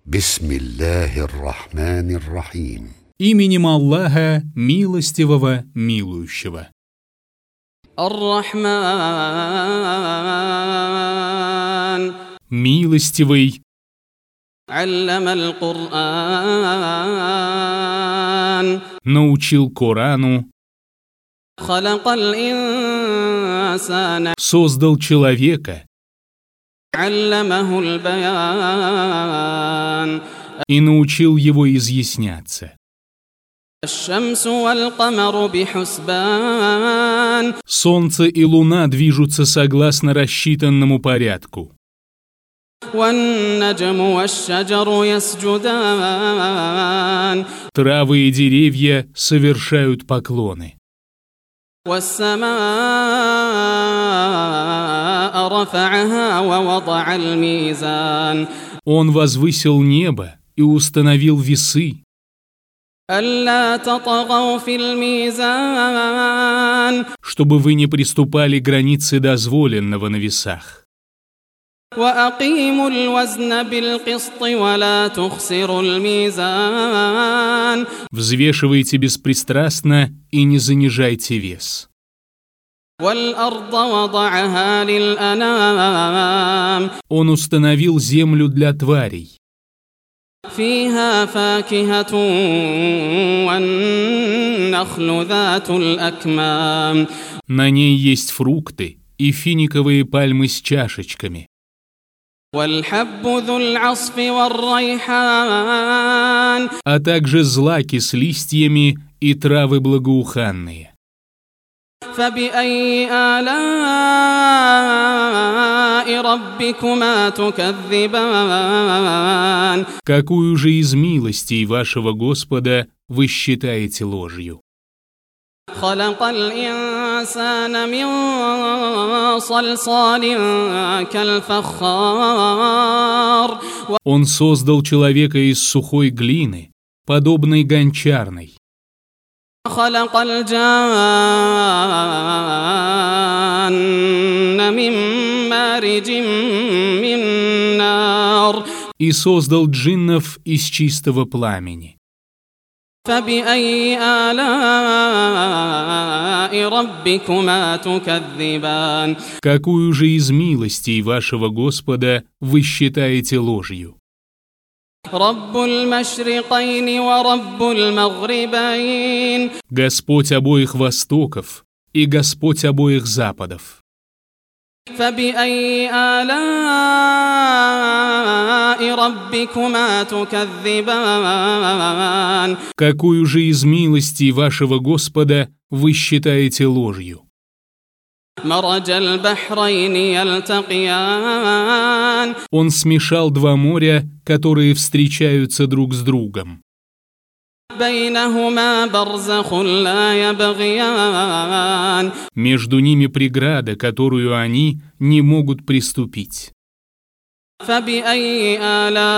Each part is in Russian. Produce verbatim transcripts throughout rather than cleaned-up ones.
Бисмиллахир-рахманир-рахим. Именем Аллаха, милостивого, милующего. Ар-Рахман. Милостивый. Алламал Кур'ан. Научил Корану. Халакал инсана. Создал человека. Алламахул баян. И научил его изъясняться. Аш-шамсу валь-камару бихусбан. Солнце и луна движутся согласно рассчитанному порядку. Ван-наджму ваш-шаджару ясджудан. Травы и деревья совершают поклоны. Вас-самаа рафа'аха ва вадa'аль мизан. Он возвысил небо и установил весы. Алла татагау фил мизан. Чтобы вы не приступали к границе дозволенного на весах. Ва акимуль вазна биль-кисти ва ла тухсируль мизан. Взвешивайте беспристрастно и не занижайте вес. Валь-арда вадa'аха лиль-анам. Он установил землю для тварей. فيها فاكهة والنخل ذات الأكمام. На ней есть фрукты и финиковые пальмы с чашечками. والحب ذو العصف والريحان. А также злаки с листьями и травы благоуханные. فبأي آلاء ربكما تكذبان. Какую же из милостей вашего Господа вы считаете ложью? خلق الإنسان من صلصال كالفخار. Он создал человека из сухой глины, подобной гончарной. خلق الجان من مارج من نار. И создал джиннов из чистого пламени. فبأي آلاء ربكما تكذبان. Какую же из милостей вашего Господа вы считаете ложью? رب المشرقين ورب المغربين. Господь обоих востоков и Господь обоих западов. فبأي آلاء ربكما تكذبان. Какую же из милостей вашего Господа вы считаете ложью? مرج البحرين يلتقيان. Он смешал два моря, которые встречаются друг с другом. بينهما برزخ لا يبغيان. Между ними преграда, которую они не могут приступить. فبأي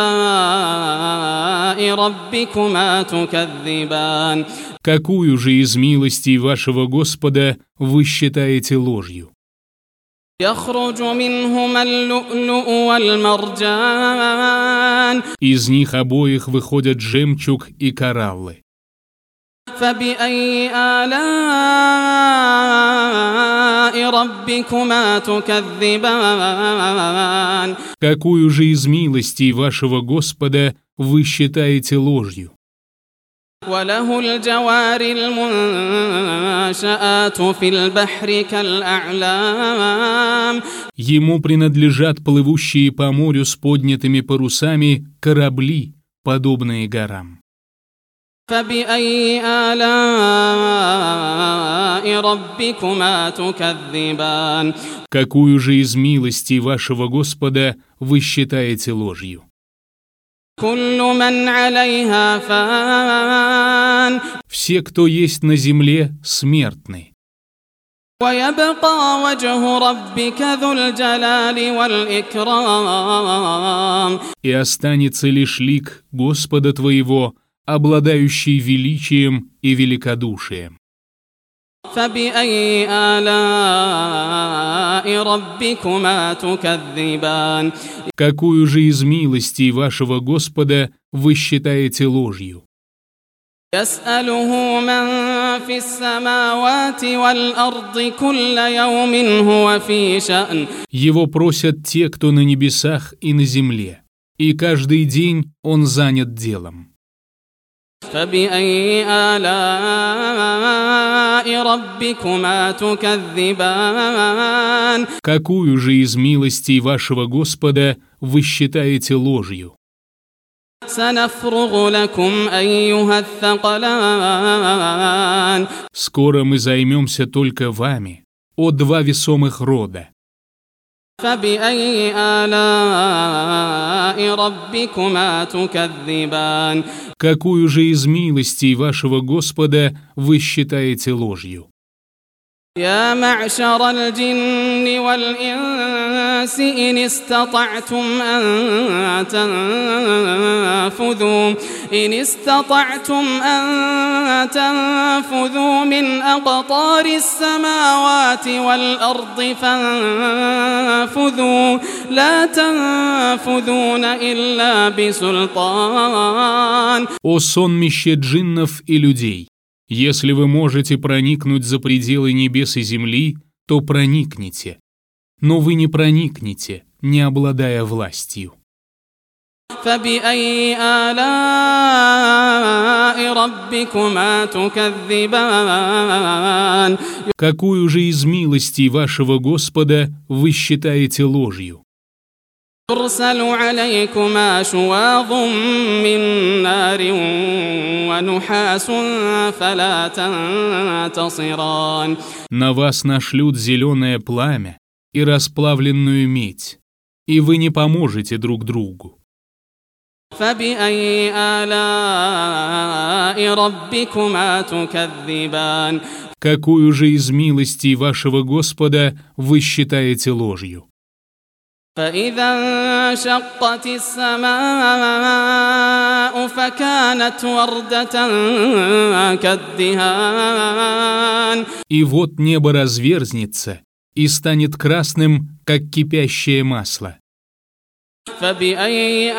آلاء ربكما تكذبان. Какую же из милостей вашего Господа вы считаете ложью? يخرج منهما اللؤلؤ والمرجان. Из них обоих выходят жемчуг и кораллы. فبأي آلاء ربكما تكذبان. Какую же из милостей вашего Господа вы считаете ложью? وله الجوار المنشآت في البحر كالأعلام. Ему принадлежат плывущие по морю с поднятыми парусами корабли, подобные горам. فبأي آلاء ربكما تكذبان. Какую же из милостей вашего Господа вы считаете ложью? كل من عليها فان. Все, кто есть на земле, смертны. ويبقى وجه ربك ذو الجلال والإكرام. И останется лишь лик Господа твоего, обладающий величием и великодушием. فبأي آلاء ربكما تكذبان. Какую же из милостей вашего Господа вы считаете ложью? يسأله من في السماوات والأرض كل يوم هو في شأن. Его просят те, кто на небесах и на земле, и каждый день он занят делом. فبأي آلاء ربكما تكذبان. Какую же из милостей вашего Господа вы считаете ложью? سنفرغ لكم أيها الثقلان. Скоро мы займемся только вами, о два весомых рода. فبأي آلاء ربكما تكذبان. Какую же из милостей вашего Господа вы считаете ложью? يا معشر الجن والإنس إن استطعتم أن تنفذوا إن استطعتم أن تنفذوا من أقطار السماوات والأرض فانفذوا لا تنفذون إلا بسلطان. О сонмище джиннов и людей! Если вы можете проникнуть за пределы небес и земли, то проникните. Но вы не проникнете, не обладая властью. فبأي آلاء ربكما تكذبان. Какую же из милостей вашего Господа вы считаете ложью? يرسل عليكما شواظ من نار ونحاس فلا تنتصران. На вас нашлют зеленое пламя и расплавленную медь, и вы не поможете друг другу. فبأي آلاء ربكما تكذبان. Какую же из милостей вашего Господа вы считаете ложью? فإذا انشقت السماء فكانت وردة كالدهان. И вот небо разверзнется и станет красным, как кипящее масло. فبأي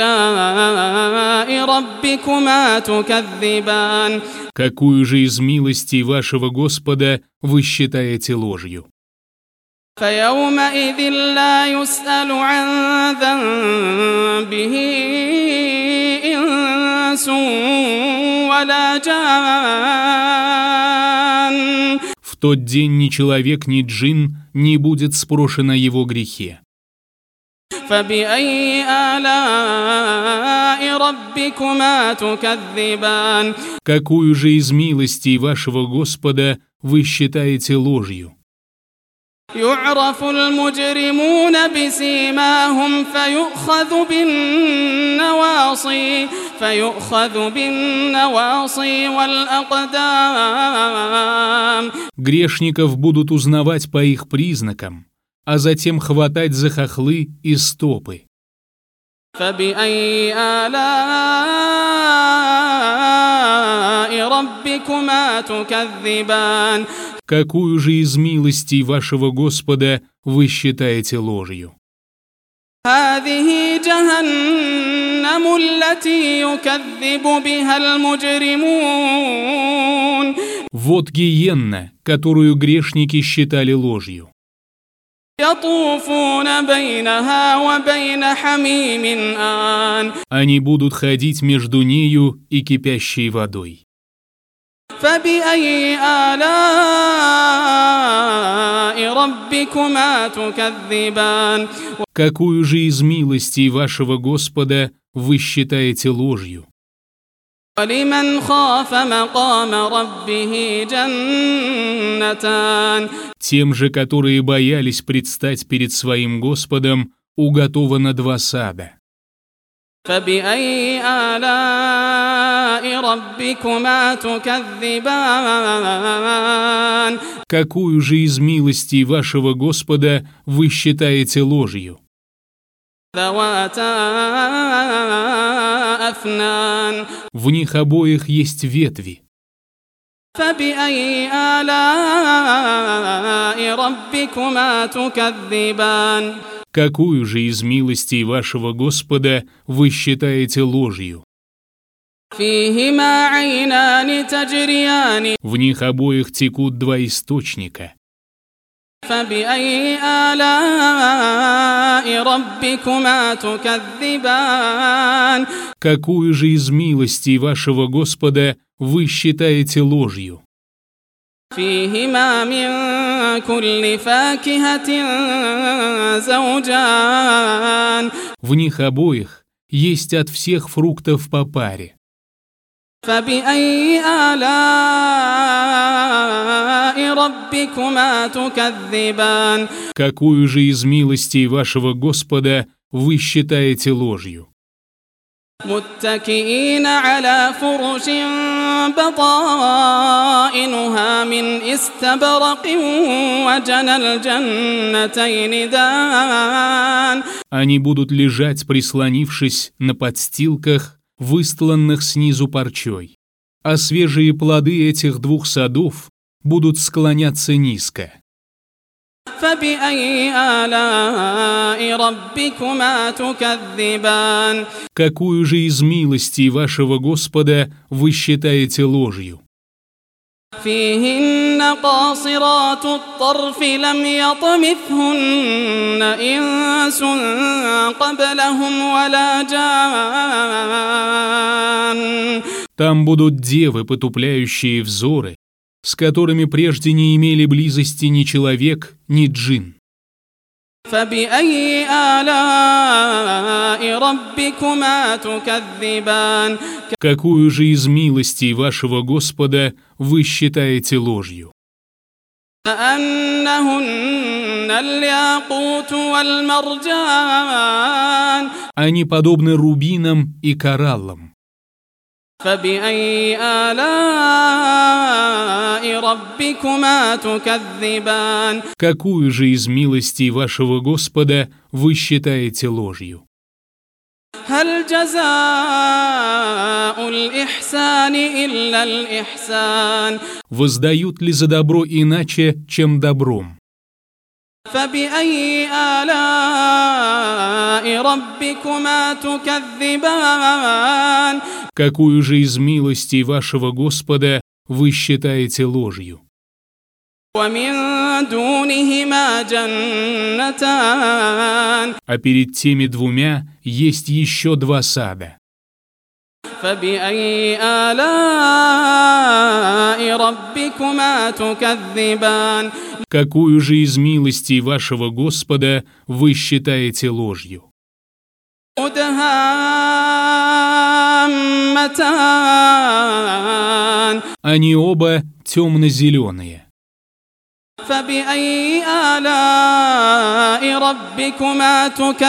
آلاء ربكما تكذبان. Какую же из милостей вашего Господа вы считаете ложью? فيومئذ لا يسأل عن ذنبه إنس ولا جان. В тот день ни человек, ни джин не будет спрошен о его грехе. فبأي آلاء ربكما تكذبان. Какую же из милостей вашего Господа вы считаете ложью? يعرف المجرمون بسيماهم فيؤخذ بالنواصي فيؤخذ بالنواصي والأقدام. Грешников будут узнавать по их признакам, а затем хватать за хохлы и стопы. فبأي آلاء ربكما تكذبان. Какую же из милостей вашего Господа вы считаете ложью? هذه جهنم التي يكذب بها المجرمون. Вот гиенна, которую грешники считали ложью. يطوفون بينها وبين حميم آن. Они будут ходить между нею и кипящей водой. فبأي آلاء ربكما تكذبان. Какую же из милостей вашего Господа вы считаете ложью? ولمن خاف مقام ربه جنتان. Тем же, которые боялись предстать перед своим Господом, уготовано два сада. فبأي آلاء ربكما تكذبان. Какую же из милостей вашего Господа вы считаете ложью? ذواتا أفنان. В них обоих есть ветви. فبأي آلاء ربكما تكذبان? Какую же из милостей вашего Господа вы считаете ложью? فيهما عينان تجريان. В них обоих текут два источника. فبأي آلاء ربكما تكذبان? Какую же из милостей вашего Господа вы считаете ложью? فيهما من كل فاكهة زوجان. В них обоих есть от всех фруктов по паре. فبأي آلاء ربكما تكذبان? Какую же из милостей вашего Господа вы считаете ложью? متكئين على فرش بطائنها من استبرق وجنى الجنتين دان. Они будут лежать, прислонившись на подстилках, выстланных снизу парчой, а свежие плоды этих двух садов будут склоняться низко. فبأي آلاء ربكما تكذبان? Какую же из милостей вашего Господа вы считаете ложью? فيهن قاصرات الطرف لم يطمثهن إنس قبلهم ولا جان. Там будут девы, потупляющие взоры, с которыми прежде не имели близости ни человек, ни джин. فبأي آلاء ربكما تكذبان? Какую же из милостей вашего Господа вы считаете ложью? كأنهن الياقوت والمرجان. Они подобны рубинам и кораллам. فبأي آلاء ربكما تكذبان? Какую же из милостей вашего Господа вы считаете ложью? هل جزاء الإحسان إلا الإحسان؟ Воздают ли за добро иначе, чем добром? فبأي آلاء ربكما تكذبان? Какую же из милостей вашего Господа вы считаете ложью? ومن دونهما جنتان. А перед теми двумя есть еще два сада. فبأي آلاء ربكما تكذبان? Какую же из милостей вашего Господа вы считаете ложью? مدهامتان. Они оба темно-зеленые. فبأي آلاء ربكما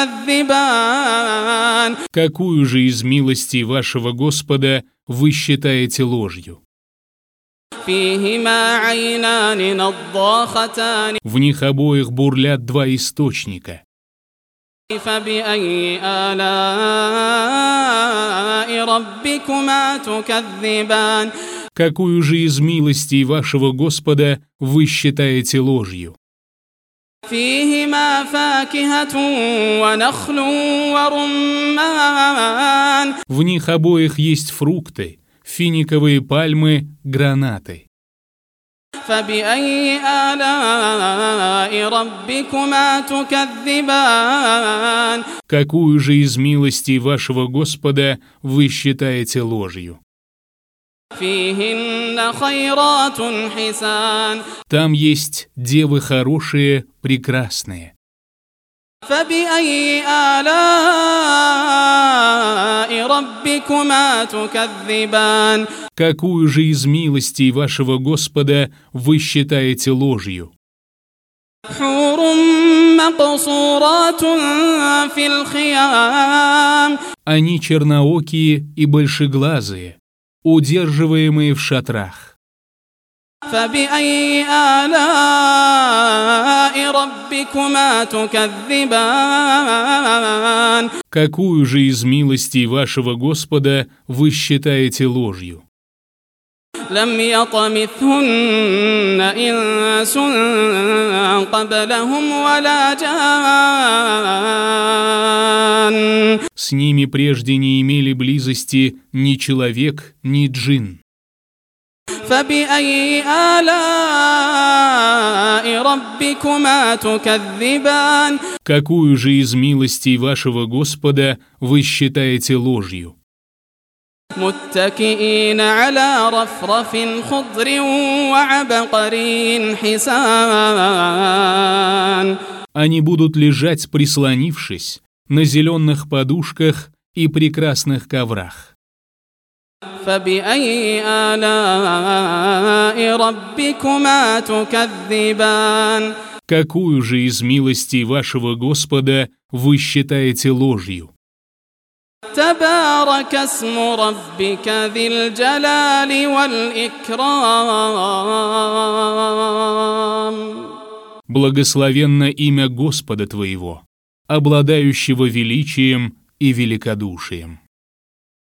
تكذبان? Какую же из милостей вашего Господа вы считаете ложью? فيهما عينان نضاختان. В них обоих бурлят два источника. فبأي آلاء ربكما تكذبان? Какую же из милостей вашего Господа вы считаете ложью? فيهما فاكهة ونخل ورمان. В них обоих есть фрукты, финиковые пальмы, гранаты. فبأي آلاء ربكما تكذبان? Какую же из милостей вашего Господа вы считаете ложью? فيهن خيرات حسان. Там есть девы хорошие, прекрасные. فبأي آلاء ربكما تكذبان? Какую же из милостей вашего Господа вы считаете ложью? حور مقصورات في الخيام. Они черноокие и большеглазые, удерживаемые в шатрах. فبأي آلاء ربكما تكذبان? Какую же из милостей вашего Господа вы считаете ложью? لم يطمثهن إنس قبلهم ولا جان. С ними прежде не имели близости ни человек, ни джин. فبأي آلاء ربكما تكذبان. Какую же из милостей вашего Господа вы считаете ложью? متكئين على رفرف خضر وعبقري حسان. Они будут лежать, прислонившись, на зеленых подушках и прекрасных коврах. فبأي آلاء ربكما تكذبان. Какую же из милостей вашего Господа вы считаете ложью? تبارك اسم ربك ذي الجلال والإكرام. Благословенно имя Господа твоего, обладающего величием и великодушием.